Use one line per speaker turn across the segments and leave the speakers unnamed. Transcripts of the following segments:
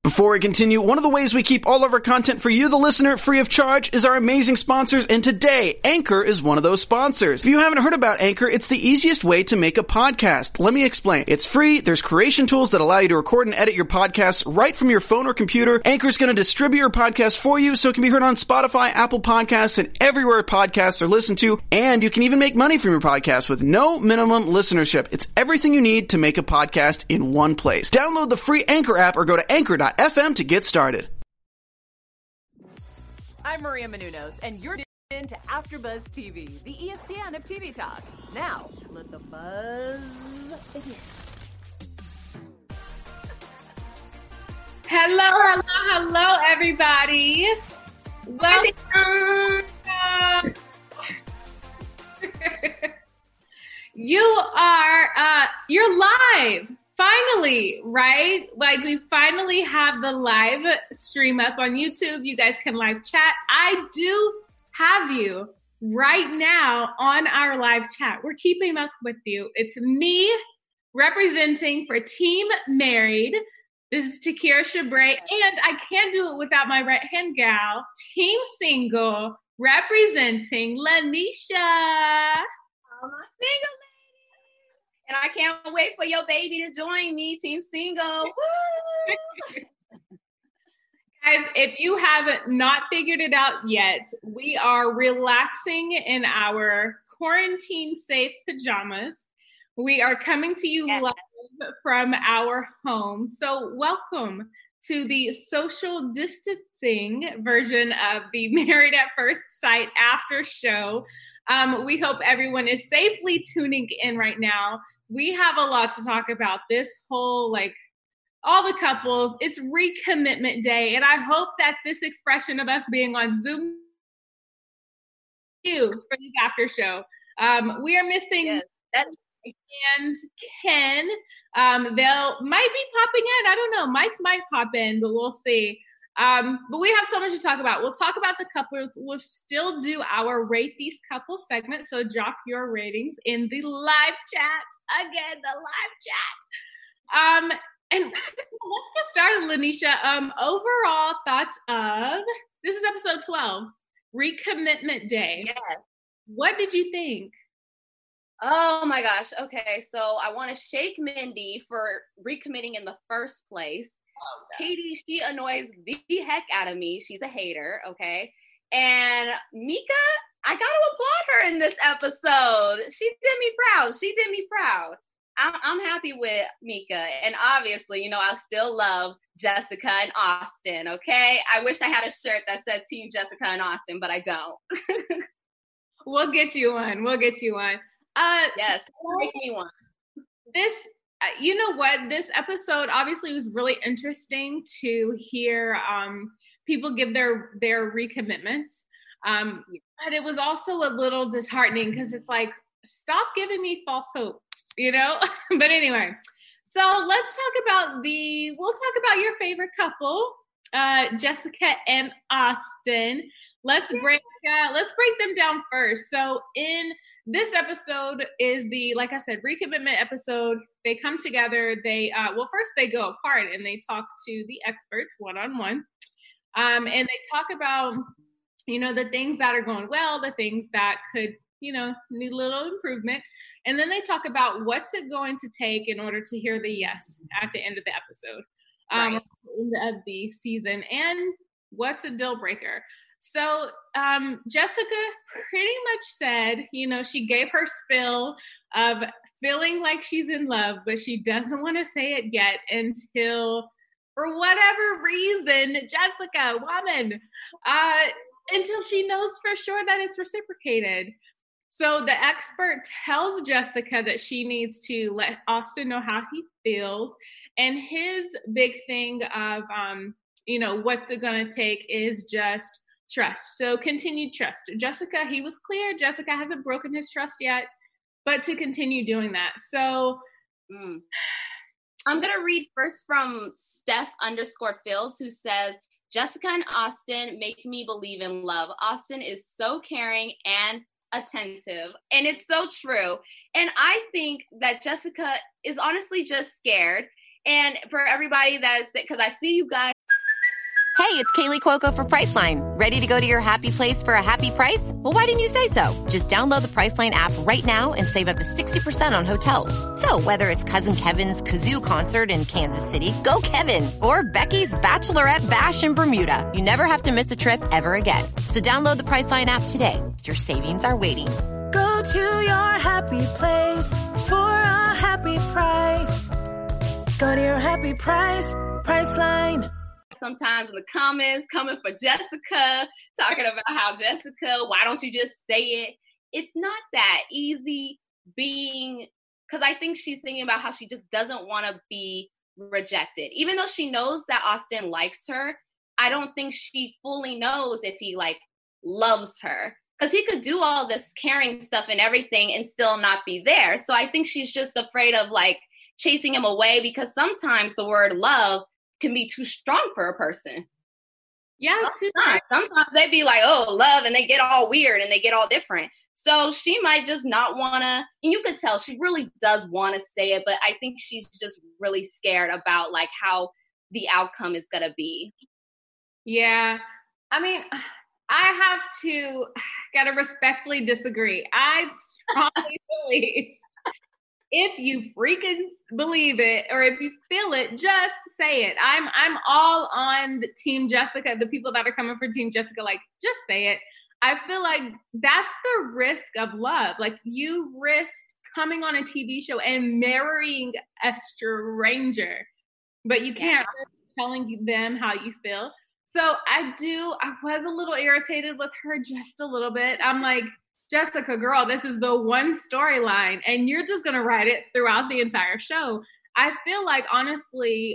Before we continue, one of the ways we keep all of our content for you, the listener, free of charge is our amazing sponsors, and today, Anchor is one of those sponsors. If you haven't heard about Anchor, it's the easiest way to make a podcast. Let me explain. It's free, there's creation tools that allow you to record and edit your podcasts right from your phone or computer. Anchor's going to distribute your podcast for you so it can be heard on Spotify, Apple Podcasts, and everywhere podcasts are listened to, and you can even make money from your podcast with no minimum listenership. It's everything you need to make a podcast in one place. Download the free Anchor app or go to anchor.fm to get started.
I'm Maria Menounos, and you're tuned to AfterBuzz TV, the ESPN of TV talk. Now, let the buzz begin.
Hello, everybody. Welcome. You're live. Finally, right? Like, we finally have the live stream up on YouTube. You guys can live chat. I do have you right now on our live chat. We're keeping up with you. It's me representing for Team Married. This is Takira Shabrae, and I can't do it without my right-hand gal, Team Single, representing Lanisha.
I'm a single lady. And I can't wait for your baby to join me, Team Single.
Guys, if you have not figured it out yet, we are relaxing in our quarantine-safe pajamas. We are coming to you live from our home. So welcome to the social distancing version of the Married at First Sight after show. We hope everyone is safely tuning in right now. We have a lot to talk about this whole, all the couples. It's recommitment day. And I hope that this expression of us being on Zoom for this after show. We are missing and Ken. They'll might be popping in. I don't know. Mike might pop in, but we'll see. But we have so much to talk about. We'll talk about the couples. We'll still do our Rate These Couples segment. So drop your ratings in the live chat. Again, the live chat. And let's get started, Lanisha. Overall thoughts of, this is episode 12, Recommitment Day.
Yes.
What did you think?
Oh my gosh. Okay. So I want to shake Mindy for recommitting in the first place.
Oh,
Katie, she annoys the heck out of me. She's a hater. Okay. And Mika, I got to applaud her in this episode. She did me proud. I'm happy with Mika. And obviously, I still love Jessica and Austin. Okay. I wish I had a shirt that said Team Jessica and Austin, but I don't.
We'll get you one.
Yes, make me one.
This, you know what? This episode obviously was really interesting to hear people give their recommitments. But it was also a little disheartening because it's like, stop giving me false hope, But anyway, so let's talk about we'll talk about your favorite couple, Jessica and Austin. Let's break them down first. So in this episode is like I said, recommitment episode. They come together. They, first they go apart and they talk to the experts one-on-one. And they talk about, the things that are going well, the things that could, need a little improvement. And then they talk about what's it going to take in order to hear the yes at the end of the episode, of the season, and what's a deal breaker. So Jessica pretty much said, she gave her spill of feeling like she's in love, but she doesn't want to say it yet until, for whatever reason, Jessica, woman, until she knows for sure that it's reciprocated. So the expert tells Jessica that she needs to let Austin know how he feels. And his big thing of, what's it going to take is just trust. So continued trust. Jessica, he was clear. Jessica hasn't broken his trust yet, but to continue doing that. So
I'm going to read first from Steph_Phils, who says, Jessica and Austin make me believe in love. Austin is so caring and attentive. And it's so true. And I think that Jessica is honestly just scared. And for everybody because I see you guys
Hey, it's Kaylee Cuoco for Priceline. Ready to go to your happy place for a happy price? Well, why didn't you say so? Just download the Priceline app right now and save up to 60% on hotels. So whether it's Cousin Kevin's Kazoo Concert in Kansas City, go Kevin, or Becky's Bachelorette Bash in Bermuda, you never have to miss a trip ever again. So download the Priceline app today. Your savings are waiting.
Go to your happy place for a happy price. Go to your happy price, Priceline.
Sometimes in the comments coming for Jessica, talking about how Jessica, why don't you just say it? It's not that easy because I think she's thinking about how she just doesn't want to be rejected. Even though she knows that Austin likes her, I don't think she fully knows if he loves her. Because he could do all this caring stuff and everything and still not be there. So I think she's just afraid of chasing him away, because sometimes the word love can be too strong for a person.
Yeah,
sometimes they be like, oh, love, and they get all weird and they get all different. So she might just not want to, and you could tell she really does want to say it, but I think she's just really scared about how the outcome is going to be.
Yeah. I mean, I gotta respectfully disagree. I strongly believe if you freaking believe it, or if you feel it, just say it. I'm all on the Team Jessica, the people that are coming for Team Jessica, just say it. I feel like that's the risk of love. You risk coming on a TV show and marrying a stranger, but you can't risk telling them how you feel. So I was a little irritated with her, just a little bit. I'm like, Jessica, girl, this is the one storyline, and you're just going to write it throughout the entire show. I feel like, honestly,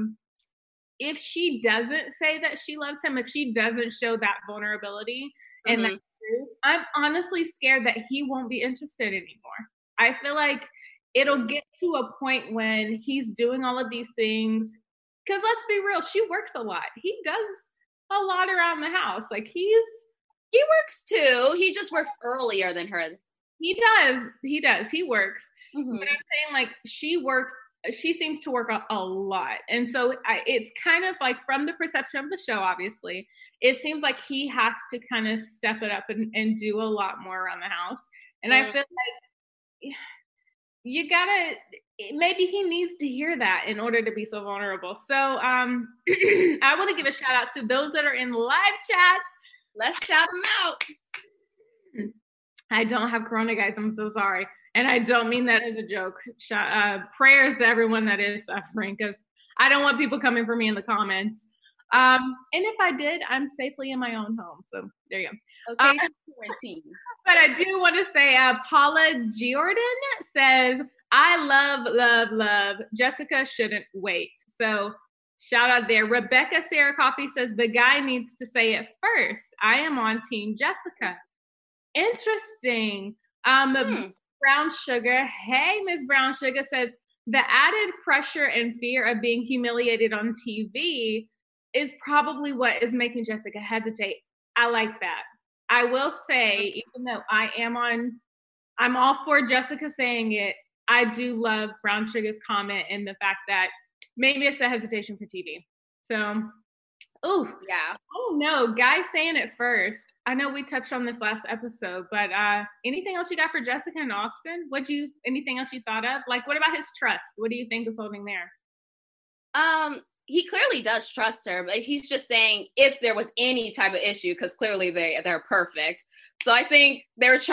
if she doesn't say that she loves him, if she doesn't show that vulnerability and that truth, I'm honestly scared that he won't be interested anymore. I feel like it'll get to a point when he's doing all of these things, because let's be real, she works a lot. He does a lot around the house. He
works too. He just works earlier than her.
He does. He works.
Mm-hmm.
But I'm saying, she seems to work a lot. And so it's kind of from the perception of the show, obviously, it seems like he has to kind of step it up and do a lot more around the house. And I feel like you gotta, maybe he needs to hear that in order to be so vulnerable. So I want to give a shout out to those that are in live chat.
Let's shout them out.
I don't have corona, guys. I'm so sorry. And I don't mean that as a joke. Prayers to everyone that is suffering, because I don't want people coming for me in the comments. And if I did, I'm safely in my own home. So there you go.
Okay, quarantine.
But I do want to say, Paula Jordan says, I love. Jessica shouldn't wait. So shout out there. Rebecca Sarah Coffee says, the guy needs to say it first. I am on Team Jessica. Interesting. Brown Sugar. Hey, Miss Brown Sugar says, the added pressure and fear of being humiliated on TV is probably what is making Jessica hesitate. I like that. I will say, even though I'm all for Jessica saying it, I do love Brown Sugar's comment and the fact that maybe it's the hesitation for TV. So,
yeah.
Oh no, guys saying it first. I know we touched on this last episode, but anything else you got for Jessica and Austin? Anything else you thought of? What about his trust? What do you think is holding there?
He clearly does trust her, but he's just saying if there was any type of issue, because clearly they're perfect. So I think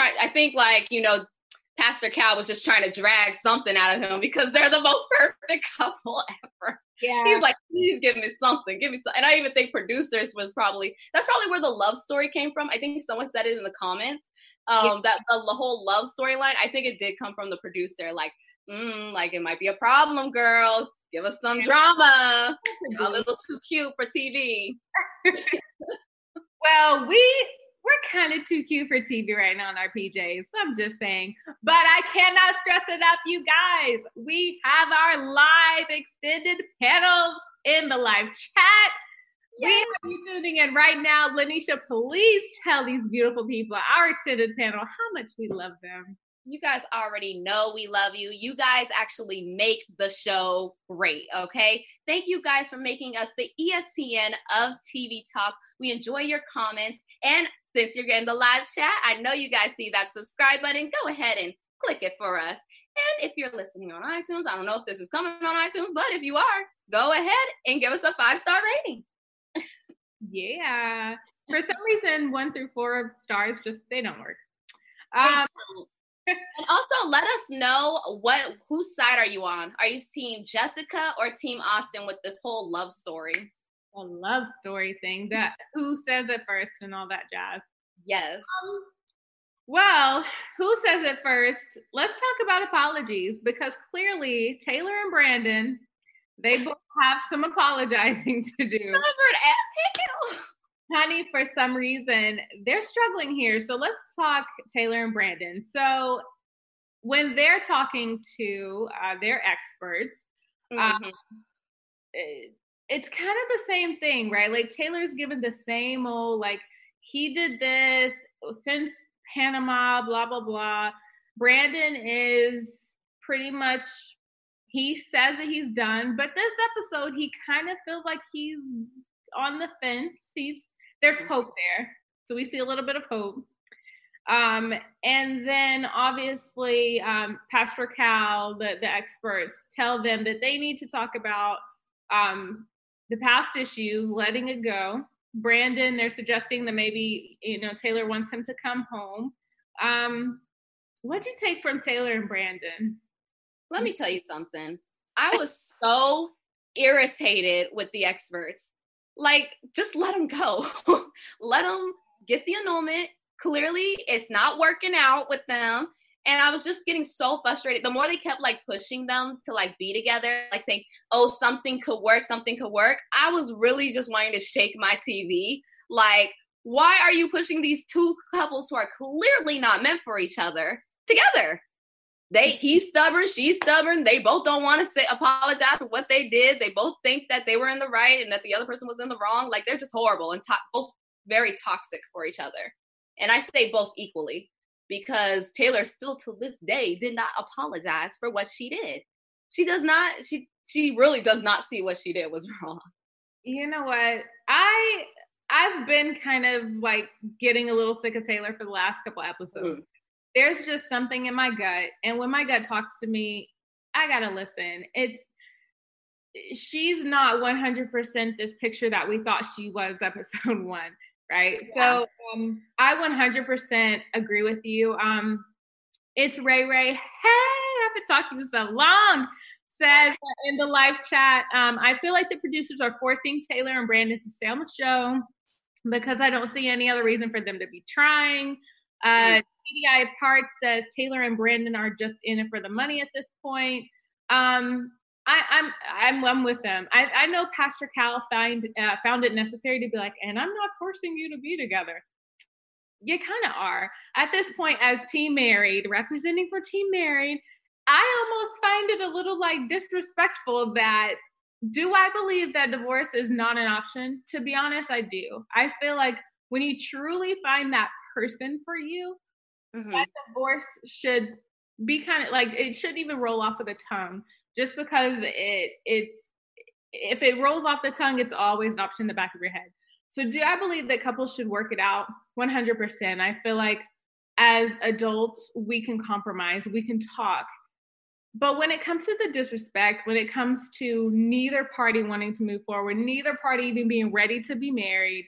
Pastor Cal was just trying to drag something out of him, because they're the most perfect couple ever. Yeah. He's like, please give me something. And I even think producers that's probably where the love story came from. I think someone said it in the comments, that the whole love storyline, I think it did come from the producer. It might be a problem, girl. Give us some drama. A little too cute for TV.
Well, we're kind of too cute for TV right now in our PJs. I'm just saying. But I cannot stress enough, you guys. We have our live extended panels in the live chat. Yay. We have you tuning in right now. Lanisha, please tell these beautiful people, our extended panel, how much we love them.
You guys already know we love you. You guys actually make the show great, okay? Thank you guys for making us the ESPN of TV Talk. We enjoy your comments. And since you're getting the live chat, I know you guys see that subscribe button. Go ahead and click it for us. And if you're listening on iTunes, I don't know if this is coming on iTunes, but if you are, go ahead and give us a 5-star rating.
Yeah. For some reason, 1 through 4 stars, they don't work.
And also let us know whose side are you on? Are you team Jessica or team Austin with this whole love story?
A love story thing, that who says it first and all that jazz.
Yes.
Well, who says it first? Let's talk about apologies, because clearly Taylor and Brandon, they both have some apologizing to do.
Stubborn as hell.
Honey, for some reason, they're struggling here. So let's talk Taylor and Brandon. So when they're talking to their experts, it's kind of the same thing, right? Like Taylor's given the same old, like, he did this since Panama, blah, blah, blah. Brandon is pretty much, he says that he's done, but this episode, he kind of feels like he's on the fence. There's hope there. So we see a little bit of hope. And then obviously, Pastor Cal, the experts, tell them that they need to talk about the past issues, letting it go. Brandon, they're suggesting that maybe, Taylor wants him to come home. What'd you take from Taylor and Brandon?
Let me tell you something. I was so irritated with the experts. Like, just let them go. Let them get the annulment. Clearly, it's not working out with them. And I was just getting so frustrated. The more they kept, like, pushing them to, like, be together, like, saying, oh, something could work. I was really just wanting to shake my TV. Like, why are you pushing these two couples who are clearly not meant for each other together? He's stubborn, she's stubborn. They both don't want to apologize for what they did. They both think that they were in the right and that the other person was in the wrong. Like, they're just horrible and both very toxic for each other. And I say both equally, because Taylor still to this day did not apologize for what she did. She does not, she really does not see what she did was wrong.
You know what? I've been kind of like getting a little sick of Taylor for the last couple episodes. There's just something in my gut. And when my gut talks to me, I gotta listen. She's not 100% this picture that we thought she was episode 1, right? Yeah. So I 100% agree with you. It's Ray. Hey, I haven't talked to you so long. Says in the live chat, I feel like the producers are forcing Taylor and Brandon to stay on the show because I don't see any other reason for them to be trying. TDI Part says Taylor and Brandon are just in it for the money at this point. I'm with them. I know Pastor Cal found it necessary to be like, and I'm not forcing you to be together. You kind of are. At this point, as Team Married, representing for Team Married, I almost find it a little like disrespectful that, do I believe that divorce is not an option? To be honest, I do. I feel like when you truly find that person for you, that divorce should be kind of like, it shouldn't even roll off of the tongue. Just because if it rolls off the tongue, it's always an option in the back of your head. So do I believe that couples should work it out? 100%. I feel like as adults, we can compromise, we can talk. But when it comes to the disrespect, when it comes to neither party wanting to move forward, neither party even being ready to be married,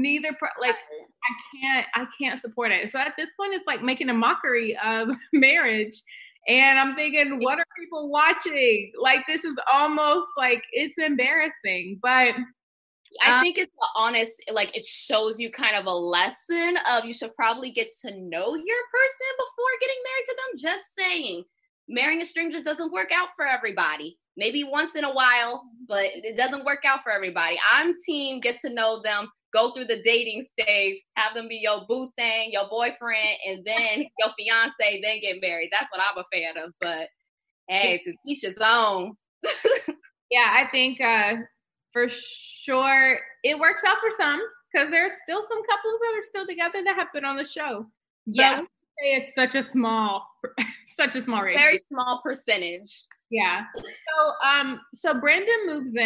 I can't support it. So at this point, it's like making a mockery of marriage. And I'm thinking, what are people watching? Like, this is almost like, it's embarrassing. But
I think it's honest, like, it shows you kind of a lesson of you should probably get to know your person before getting married to them. Just saying. Marrying a stranger doesn't work out for everybody. Maybe once in a while, but it doesn't work out for everybody. I'm team get to know them, go through the dating stage, have them be your boo thing, your boyfriend, and then your fiance, then get married. That's what I'm a fan of. But hey, to each his own.
Yeah, I think for sure it works out for some, because there's still some couples that are still together that have been on the show. But
yeah.
say it's such a small ratio.
Very small percentage.
Yeah. So Brandon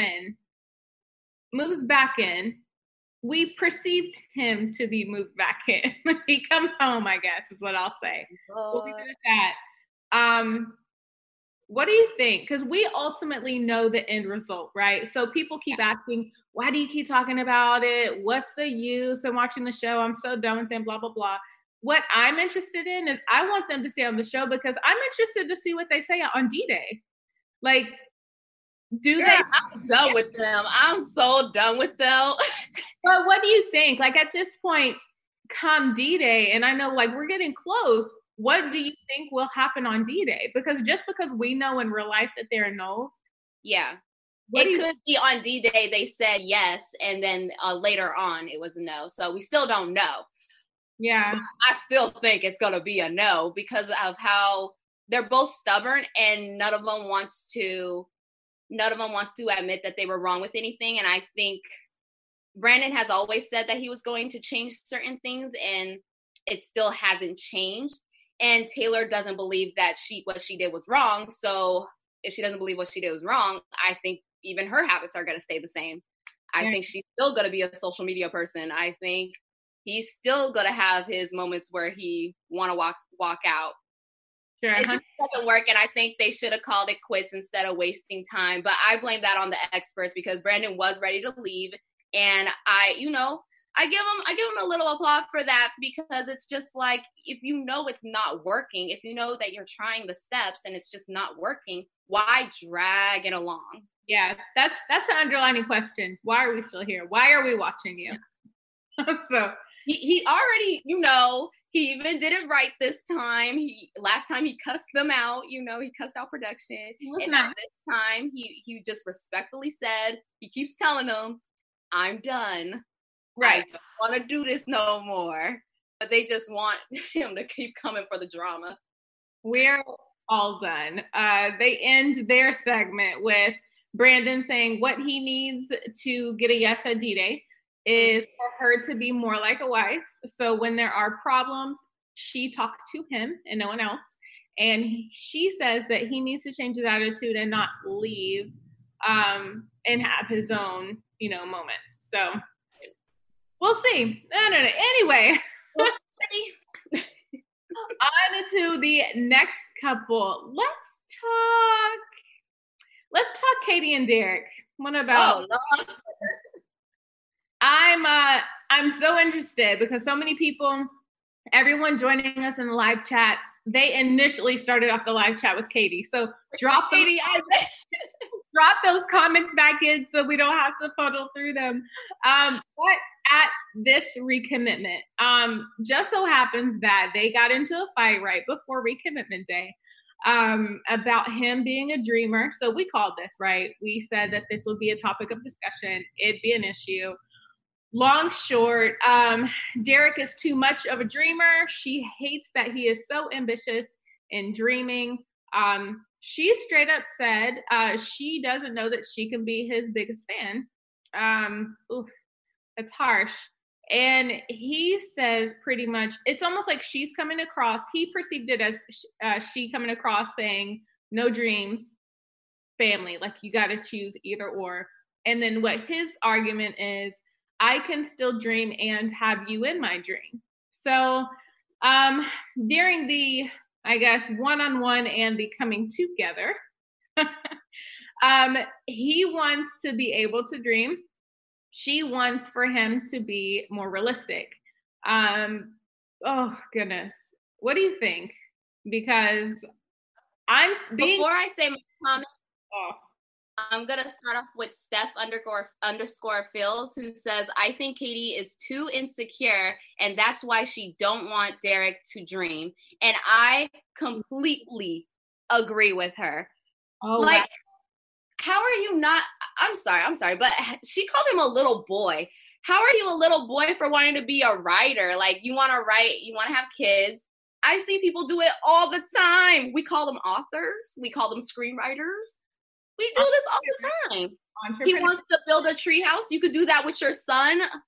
moves back in. We perceived him to be moved back in. He comes home, I guess, is what I'll say. We'll leave it at that. What do you think? Because we ultimately know the end result, right? So people keep asking, why do you keep talking about it? What's the use of watching the show? I'm so done with them, blah, blah, blah. What I'm interested in is I want them to stay on the show because I'm interested to see what they say on D-Day. Like,
I'm done with them. I'm so done with them.
But what do you think? Like, at this point, come D-Day, and I know, like, we're getting close. What do you think will happen on D-Day? Because just because we know in real life that there are no's.
Yeah. It could be on D-Day they said yes, and then later on it was a no. So we still don't know.
Yeah.
But I still think it's going to be a no because of how they're both stubborn and none of them wants to admit that they were wrong with anything. And I think Brandon has always said that he was going to change certain things and it still hasn't changed. And Taylor doesn't believe that what she did was wrong. So if she doesn't believe what she did was wrong, I think even her habits are going to stay the same. I think she's still going to be a social media person. I think he's still going to have his moments where he want to walk out.
Sure.
It just doesn't work, and I think they should have called it quits instead of wasting time. But I blame that on the experts because Brandon was ready to leave, and I give him a little applause for that because it's just like if you know it's not working, if you know that you're trying the steps and it's just not working, why drag it along?
Yeah, that's an underlining question. Why are we still here? Why are we watching you? So
he already, he even did it right this time. Last time he cussed them out, he cussed out production. And now this time he just respectfully said, he keeps telling them, I'm done.
Right.
I don't want to do this no more. But they just want him to keep coming for the drama.
We're all done. They end their segment with Brandon saying what he needs to get a yes at D-Day is for her to be more like a wife. So when there are problems, she talks to him and no one else. And she says that he needs to change his attitude and not leave and have his own, moments. So we'll see. I don't know. Anyway,
we'll see.
On to the next couple. Let's talk Katie and Derek. What about?
Oh,
I'm so interested because so many people, everyone joining us in the live chat, they initially started off the live chat with Katie. So drop those comments back in so we don't have to funnel through them. But at this recommitment, just so happens that they got into a fight right before recommitment day about him being a dreamer. So we called this, right? We said that this would be a topic of discussion. It'd be an issue. Long, short, Derek is too much of a dreamer. She hates that he is so ambitious in dreaming. She straight up said she doesn't know that she can be his biggest fan. That's harsh. And he says pretty much, it's almost like she's coming across, he perceived it as she coming across saying, no dreams, family, like you got to choose either or. And then what his argument is, I can still dream and have you in my dream. So during the, I guess, one-on-one and the coming together, he wants to be able to dream. She wants for him to be more realistic. Oh, goodness. What do you think? Because
Before I say my comment, I'm going to start off with Steph _ Fields, who says, I think Katie is too insecure, and that's why she don't want Derek to dream. And I completely agree with her.
Oh,
like,
wow.
How are you not? I'm sorry, but she called him a little boy. How are you a little boy for wanting to be a writer? Like, you want to write, you want to have kids. I see people do it all the time. We call them authors. We call them screenwriters. We do this all the time. He wants to build a treehouse. You could do that with your son.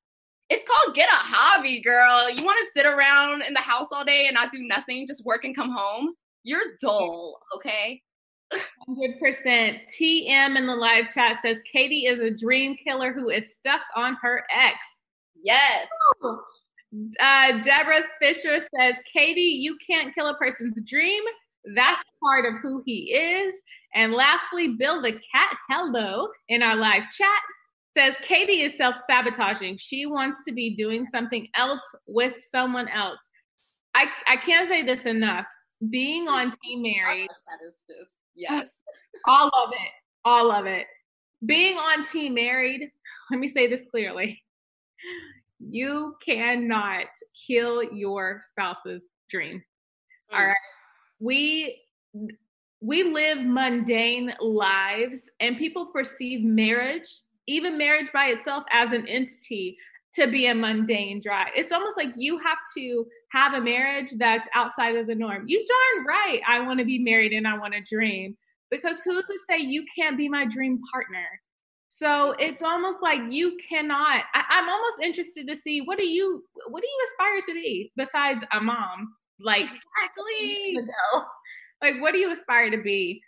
It's called get a hobby, girl. You want to sit around in the house all day and not do nothing, just work and come home? You're dull, okay?
100%. TM in the live chat says Katie is a dream killer who is stuck on her ex.
Yes.
Deborah Fisher says, Katie, you can't kill a person's dream. That's part of who he is. And lastly, Bill the Cat, hello, in our live chat, says Katie is self-sabotaging. She wants to be doing something else with someone else. I can't say this enough. Being on Team Married.
That is just, yes.
All of it. Being on Team Married, let me say this clearly. You cannot kill your spouse's dream. All right. We live mundane lives, and people perceive marriage, even marriage by itself, as an entity to be a mundane drive. It's almost like you have to have a marriage that's outside of the norm. You darn right I want to be married and I want to dream, because who's to say you can't be my dream partner? So it's almost like you cannot. I'm almost interested to see what do you aspire to be besides a mom? Like,
exactly.
Like, what do you aspire to be?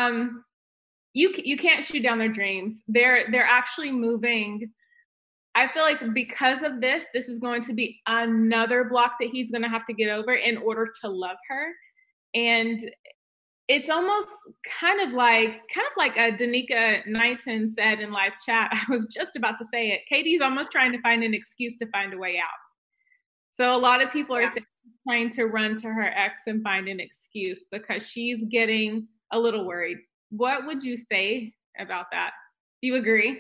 You can't shoot down their dreams. They're actually moving. I feel like because of this is going to be another block that he's going to have to get over in order to love her. And it's almost kind of like Danica Knighton said in live chat. I was just about to say it. Katie's almost trying to find an excuse to find a way out. So a lot of people are trying to run to her ex and find an excuse because she's getting a little worried. What would you say about that? Do you agree?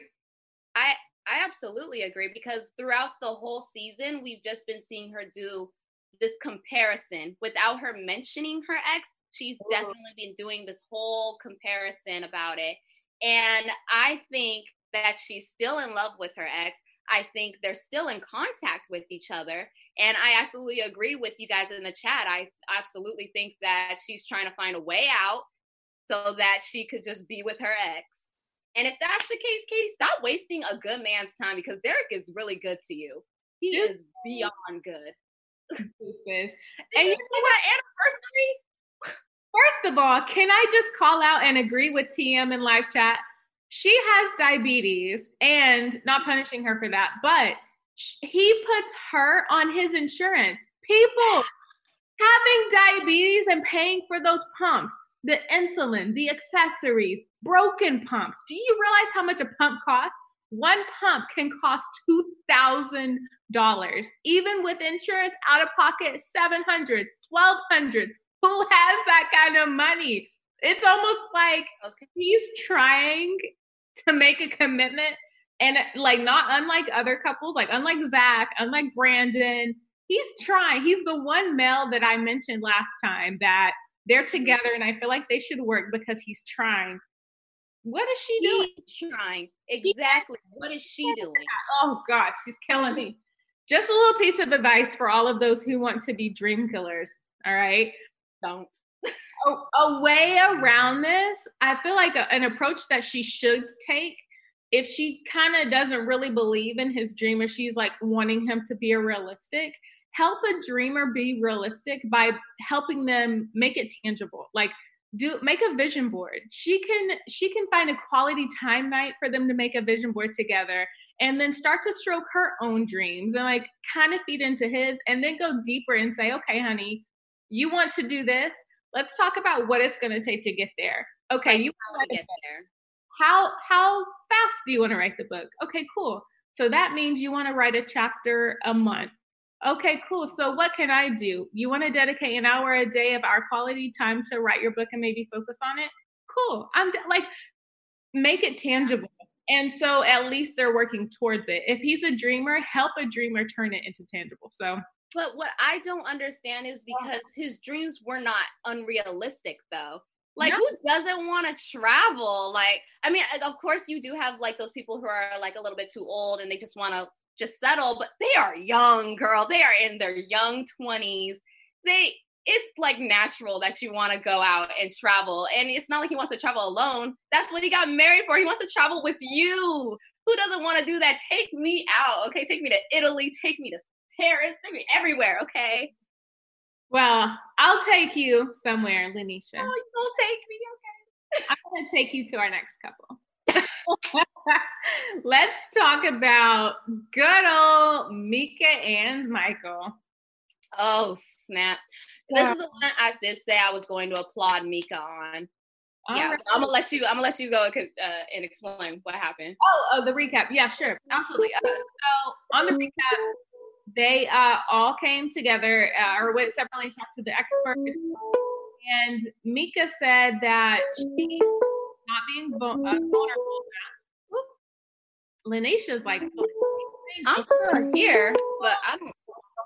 I absolutely agree, because throughout the whole season, we've just been seeing her do this comparison without her mentioning her ex. She's definitely been doing this whole comparison about it. And I think that she's still in love with her ex. I think they're still in contact with each other. And I absolutely agree with you guys in the chat. I absolutely think that she's trying to find a way out so that she could just be with her ex. And if that's the case, Katie, stop wasting a good man's time, because Derek is really good to you. He is beyond good.
And
you know what anniversary?
First of all, can I just call out and agree with TM in live chat? She has diabetes, and not punishing her for that, but he puts her on his insurance. People having diabetes and paying for those pumps, the insulin, the accessories, broken pumps. Do you realize how much a pump costs? One pump can cost $2,000. Even with insurance out of pocket, $700, $1,200. Who has that kind of money? It's almost like he's trying to make a commitment, and like not unlike other couples, like unlike Zach, unlike Brandon, he's trying. He's the one male that I mentioned last time that they're together, and I feel like they should work because he's trying. What is she doing?
He's trying. Exactly. What is she doing?
Oh gosh, she's killing me. Just a little piece of advice for all of those who want to be dream killers. All right.
Don't.
A way around this, I feel like an approach that she should take, if she kind of doesn't really believe in his dream, or she's like wanting him to be realistic, help a dreamer be realistic by helping them make it tangible. Like make a vision board. She can find a quality time night for them to make a vision board together, and then start to stroke her own dreams and like kind of feed into his, and then go deeper and say, okay, honey, you want to do this? Let's talk about what it's going to take to get there. Okay, you want to get there. How fast do you want to write the book? Okay, cool. So that means you want to write a chapter a month. Okay, cool. So what can I do? You want to dedicate an hour a day of our quality time to write your book and maybe focus on it? Cool. Like, make it tangible. And so at least they're working towards it. If he's a dreamer, help a dreamer turn it into tangible. So.
But what I don't understand is because his dreams were not unrealistic, though. Like, who doesn't want to travel? Like, I mean, of course, you do have like those people who are like a little bit too old and they just want to just settle, but they are young, girl. They are in their young 20s. It's like natural that you want to go out and travel. And it's not like he wants to travel alone. That's what he got married for. He wants to travel with you. Who doesn't want to do that? Take me out, okay? Take me to Italy. Take me to Paris. Take me everywhere, okay?
Well, I'll take you somewhere, Lanisha.
Oh, you gonna take me, okay?
I'm gonna take you to our next couple. Let's talk about good old Mika and Michael.
Oh, snap. This is the one I did say I was going to applaud Mika on. Yeah,
right.
I'm gonna let you go and explain what happened.
Oh, the recap. Yeah, sure. Absolutely. So on the recap, they all came together or went separately, talked to the expert, and Mika said that she's not being vulnerable. Lanisha's like,
I'm still here, but I don't.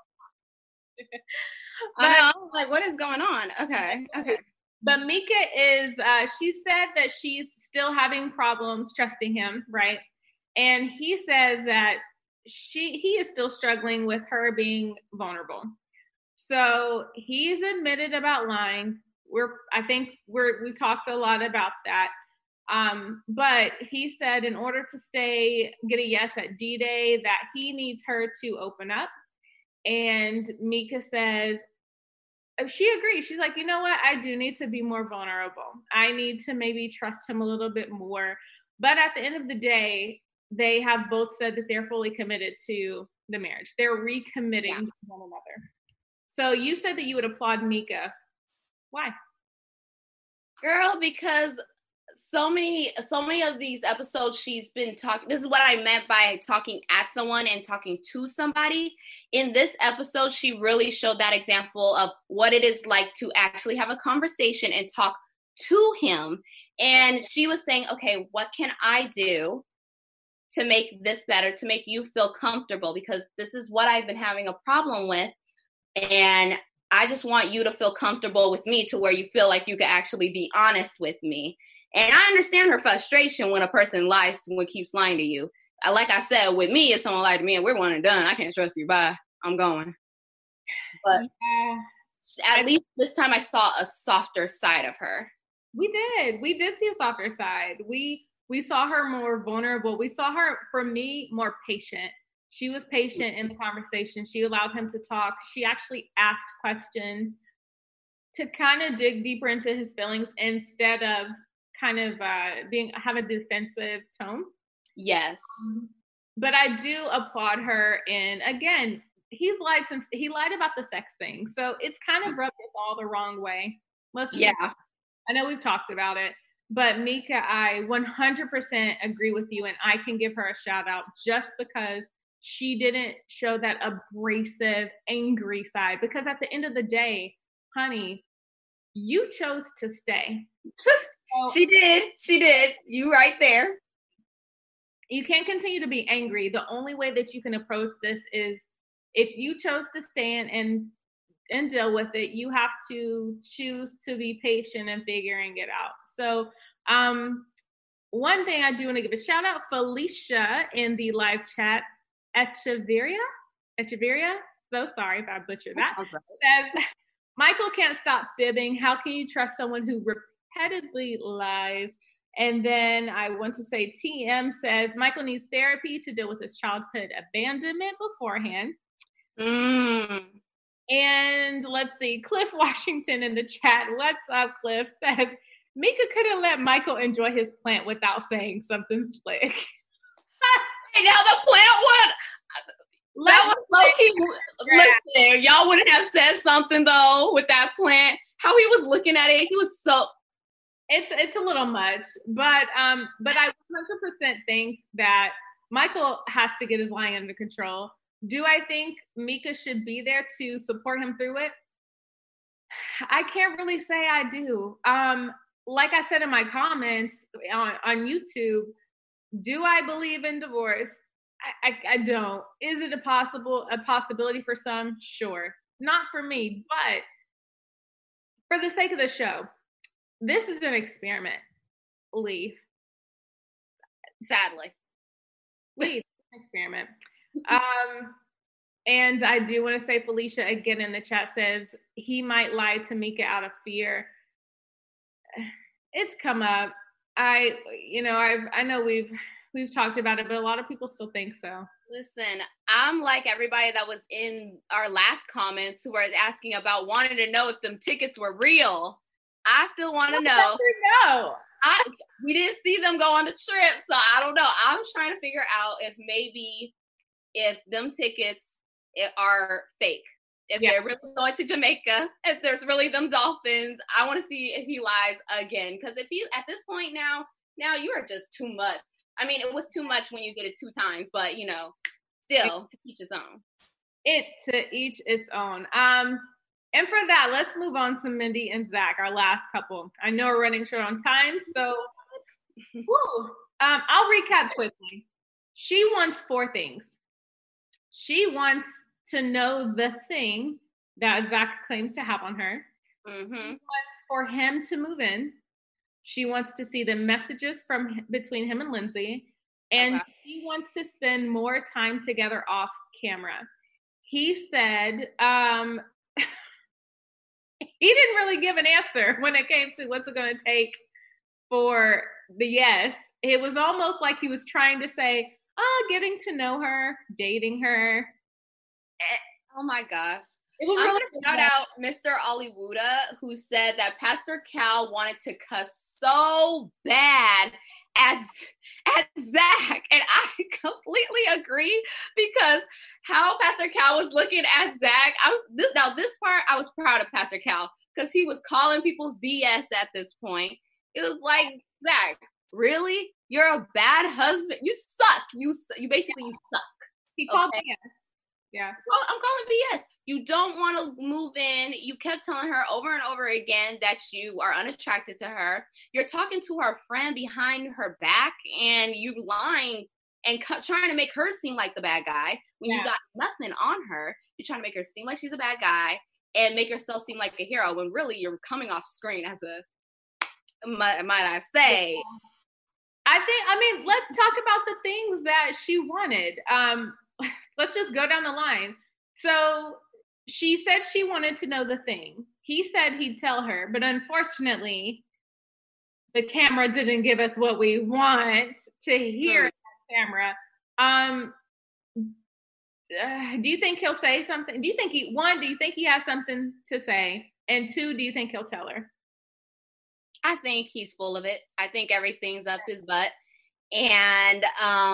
I know. I'm like, what is going on? Okay.
But Mika is, she said that she's still having problems trusting him, right? And he says that he is still struggling with her being vulnerable. So he's admitted about lying. I think we talked a lot about that. But he said in order to get a yes at D-Day that he needs her to open up. And Mika says, she agrees. She's like, you know what? I do need to be more vulnerable. I need to maybe trust him a little bit more. But at the end of the day, they have both said that they're fully committed to the marriage. They're recommitting to one another. So you said that you would applaud Mika. Why?
Girl, because so many of these episodes she's been talking. This is what I meant by talking at someone and talking to somebody. In this episode, she really showed that example of what it is like to actually have a conversation and talk to him. And she was saying, okay, what can I do to make this better, to make you feel comfortable? Because this is what I've been having a problem with. And I just want you to feel comfortable with me to where you feel like you can actually be honest with me. And I understand her frustration when a person keeps lying to you. Like I said, with me, if someone lied to me and we're one and done, I can't trust you. Bye. I'm going. But at least this time I saw a softer side of her.
We did see a softer side. We saw her more vulnerable. We saw her, for me, more patient. She was patient in the conversation. She allowed him to talk. She actually asked questions to kind of dig deeper into his feelings instead of kind of have a defensive tone.
Yes.
But I do applaud her. And again, he lied about the sex thing. So it's kind of rubbed us all the wrong way. I know we've talked about it, but Mika, I 100% agree with you. And I can give her a shout out just because she didn't show that abrasive, angry side. Because at the end of the day, honey, you chose to stay.
She did. You right there.
You can't continue to be angry. The only way that you can approach this is if you chose to stand and deal with it, you have to choose to be patient and figuring it out. So one thing I do want to give a shout out, Felicia in the live chat, Echeverria, so sorry if I butchered that, says, Michael can't stop fibbing. How can you trust someone who repetitively lies? And then I want to say TM says, Michael needs therapy to deal with his childhood abandonment beforehand. And let's see, Cliff Washington in the chat, what's up, Cliff, says, Mika could have let Michael enjoy his plant without saying something slick.
Hey, now the plant that was low-key. Listen, y'all wouldn't have said something though with that plant. How he was looking at it, he was so.
It's a little much, but I 100% think that Michael has to get his lying under control. Do I think Mika should be there to support him through it? I can't really say I do. Like I said in my comments on YouTube, do I believe in divorce? I don't. Is it a possibility for some? Sure. Not for me, but for the sake of the show, this is an experiment, Leaf.
Sadly.
Leaf, experiment. And I do want to say, Felicia again in the chat says he might lie to Mika out of fear. It's come up. I know we've talked about it, but a lot of people still think so.
Listen, I'm like everybody that was in our last comments who were asking about wanting to know if them tickets were real. I still want to know.
No.
We didn't see them go on the trip, so I don't know. I'm trying to figure out if them tickets are fake. If they're really going to Jamaica, if there's really them dolphins, I want to see if he lies again. Because if he's at this point now you are just too much. I mean, it was too much when you did it 2 times, but still to each his own.
To each its own. And for that, let's move on to Mindy and Zach, our last couple. I know we're running short on time, so I'll recap quickly. She wants 4 things. She wants to know the thing that Zach claims to have on her.
Mm-hmm.
She wants for him to move in. She wants to see the messages between him and Lindsay. And she wants to spend more time together off camera. He said he didn't really give an answer when it came to what's it going to take for the yes. It was almost like he was trying to say, getting to know her, dating her.
Oh my gosh.
It was
I'm
really
going to shout out Mr. Oliwuda, who said that Pastor Cal wanted to cuss so bad at Zach. And I completely agree, because how Pastor Cal was looking at Zach, this part I was proud of Pastor Cal, because he was calling people's BS at this point. It was like, Zach, really? You're a bad husband. You suck. You basically you suck.
He called BS. Yeah.
Well, I'm calling BS. You don't want to move in. You kept telling her over and over again that you are unattracted to her. You're talking to her friend behind her back, and you lying and trying to make her seem like the bad guy when you got nothing on her. You're trying to make her seem like she's a bad guy and make yourself seem like a hero when really you're coming off screen as might I say.
Let's talk about the things that she wanted. Let's just go down the line. So she said she wanted to know the thing. He said he'd tell her, but unfortunately, the camera didn't give us what we want to hear on camera. Do you think he'll say something? Do you think he has something to say? And 2, do you think he'll tell her?
I think he's full of it. I think everything's up his butt. And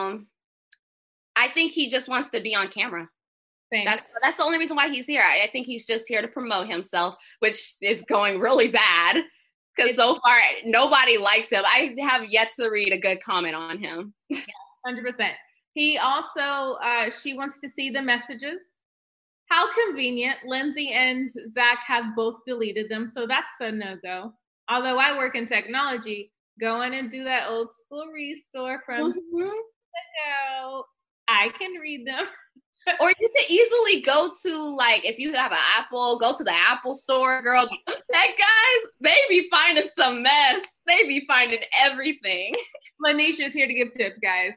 I think he just wants to be on camera.
Same.
That's the only reason why he's here. I think he's just here to promote himself, which is going really bad, because so far nobody likes him. I have yet to read a good comment on him.
100%. He also, she wants to see the messages. How convenient. Lindsay and Zach have both deleted them, so that's a no-go. Although I work in technology, go in and do that old school restore from ago. I can read them.
Or you can easily go to, like, if you have an Apple, go to the Apple store, girl. Them tech guys, they be finding some mess. They be finding everything.
Lanisha's here to give tips, guys.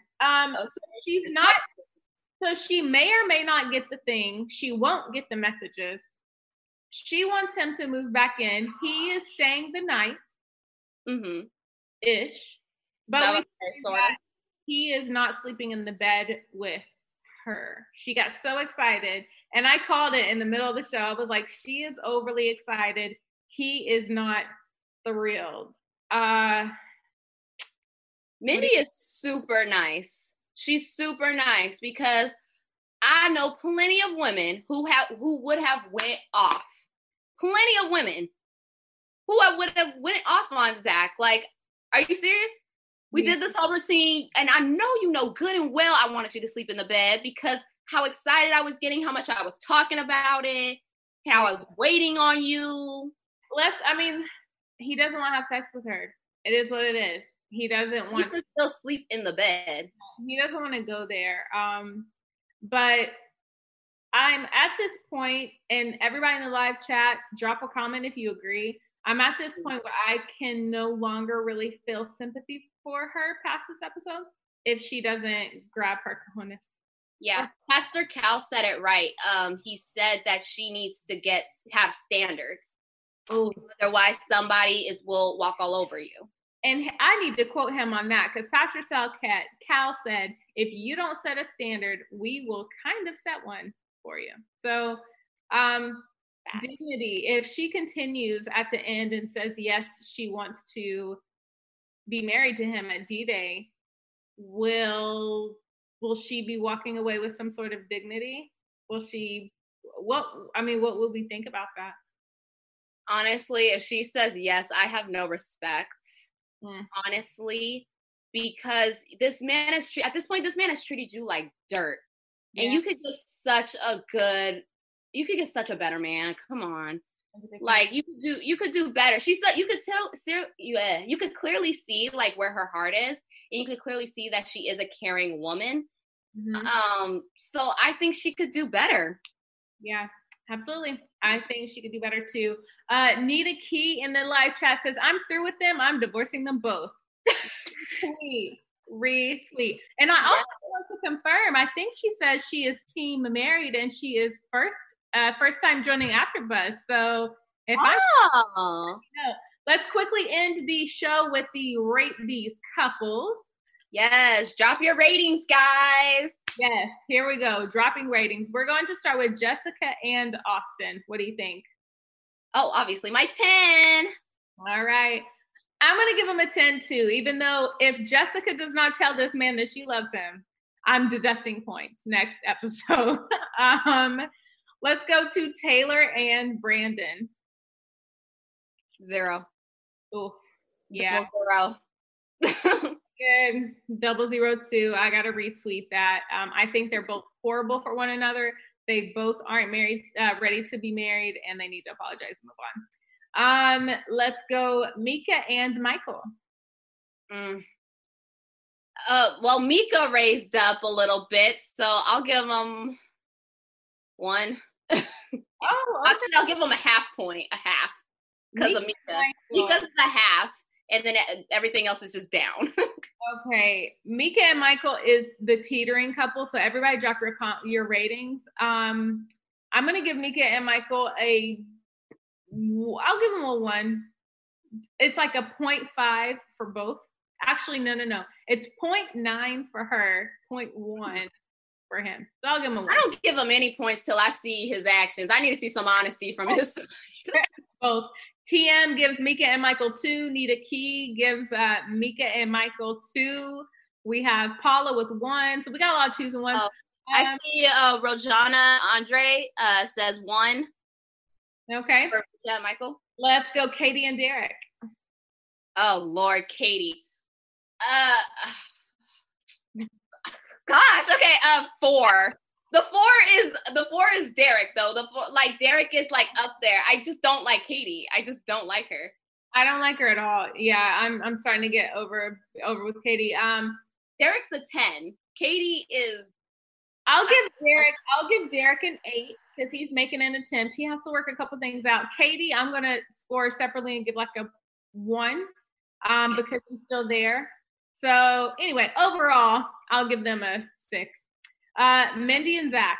So she may or may not get the thing. She won't get the messages. She wants him to move back in. He is staying the night.
Mm-hmm.
Ish. But he is not sleeping in the bed with her. She got so excited, and I called it in the middle of the show. I was like, she is overly excited. He is not thrilled.
Mindy is super nice. She's super nice, because I know plenty of women who would have went off. Plenty of women who would have went off on Zach. Like, are you serious? We did this whole routine, and I know you know good and well I wanted you to sleep in the bed, because how excited I was getting, how much I was talking about it, how I was waiting on you.
He doesn't want to have sex with her. It is what it is. He doesn't want
to still sleep in the bed.
He doesn't want to go there. But I'm at this point, and everybody in the live chat, drop a comment if you agree. I'm at this point where I can no longer really feel sympathy for her past this episode if she doesn't grab her cojones.
Yeah, Pastor Cal said it right. He said that she needs to have standards.
Oh,
otherwise somebody will walk all over you.
And I need to quote him on that because Pastor Cal said, if you don't set a standard, we will kind of set one for you. So Dignity, if she continues at the end and says, yes, she wants to be married to him at D-Day, will she be walking away with some sort of dignity? What will we think about that?
Honestly, if she says yes, I have no respect. Honestly, because this man is treated you like dirt. Yeah. And you could get such a better man. Come on. Like you could do better. She said you could clearly see like where her heart is, and you could clearly see that she is a caring woman. Mm-hmm. So I think she could do better.
Yeah, absolutely. I think she could do better too. Nita Key in the live chat says, I'm through with them. I'm divorcing them both. Retweet. And I also want to confirm, I think she says she is team married and she is first time joining AfterBuzz. So if let's quickly end the show with the Rate These Couples.
Yes, drop your ratings, guys.
Yes, here we go. Dropping ratings. We're going to start with Jessica and Austin. What do you think?
Oh, obviously my 10.
All right. I'm going to give him a 10 too, even though if Jessica does not tell this man that she loves him, I'm deducting points next episode. Let's go to Taylor and Brandon.
0.
Oh, yeah.
0.
Good. 002. I got to retweet that. I think they're both horrible for one another. They both aren't ready to be married, and they need to apologize and move on. Let's go Mika and Michael.
Well, Mika raised up a little bit, so I'll give him 1. Actually, I'll give him a half point, because of Mika. Mika's the half, and then everything else is just down.
Okay, Mika and Michael is the teetering couple, so everybody drop your ratings. I'm gonna give Mika and Michael I'll give them a 1. It's like a 0.5 for both. Actually, no. It's 0.9 for her, 0.1 for him. So I'll give him a 1.
I don't give him any points till I see his actions. I need to see some honesty from his side.
Both. TM gives Mika and Michael 2. Nita Key gives Mika and Michael 2. We have Paula with 1. So we got a lot of 2s and 1s.
I see Rojana Andre says 1.
Okay.
Yeah, Michael.
Let's go Katie and Derek.
Oh, Lord, Katie. Gosh, okay, 4. The 4 is Derek though. Derek is like up there. I just don't like Katie. I just don't like her.
I don't like her at all. Yeah, I'm starting to get over with Katie.
Derek's a 10. Katie is.
I'll give Derek an 8 because he's making an attempt. He has to work a couple things out. Katie, I'm gonna score separately and give like a 1 because he's still there. So anyway, overall, I'll give them a 6. Mindy and Zach.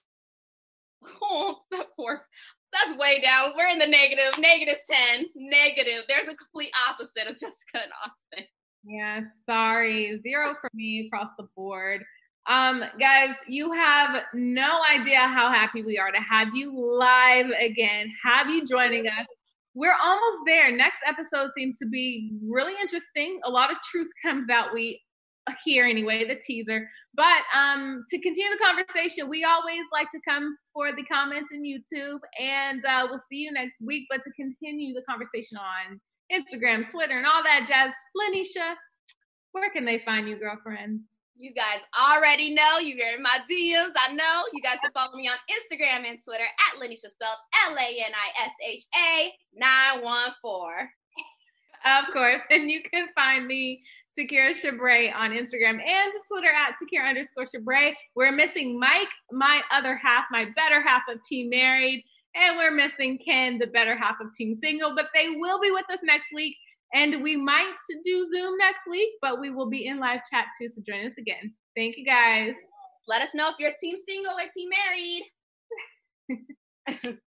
Oh, that's way down. We're in the negative -10. Negative. There's a complete opposite of Jessica and Austin.
Yeah, sorry. 0 for me across the board. Guys, you have no idea how happy we are to have you live again, have you joining us. We're almost there. Next episode seems to be really interesting. A lot of truth comes out. We hear anyway, the teaser. But to continue the conversation, we always like to come for the comments in YouTube, and we'll see you next week. But to continue the conversation on Instagram, Twitter, and all that jazz, Lanisha, where can they find you, girlfriend?
You guys already know. You're in my DMs. I know. You guys can follow me on Instagram and Twitter at Lanisha, spelled LANISHA 914.
Of course. And you can find me, Takira Shabre, on Instagram and Twitter at Takira_Shabre. We're missing Mike, my other half, my better half of Team Married. And we're missing Ken, the better half of Team Single. But they will be with us next week. And we might do Zoom next week, but we will be in live chat too. So join us again. Thank you, guys.
Let us know if you're Team Single or Team Married.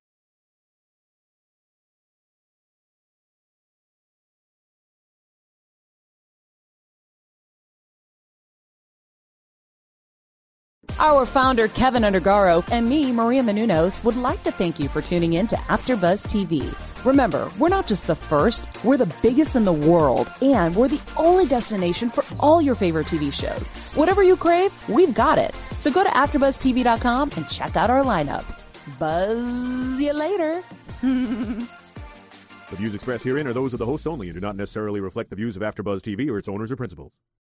Our founder, Kevin Undergaro, and me, Maria Menounos, would like to thank you for tuning in to AfterBuzz TV. Remember, we're not just the first, we're the biggest in the world, and we're the only destination for all your favorite TV shows. Whatever you crave, we've got it. So go to AfterBuzzTV.com and check out our lineup. Buzz you later.
The views expressed herein are those of the hosts only and do not necessarily reflect the views of AfterBuzz TV or its owners or principals.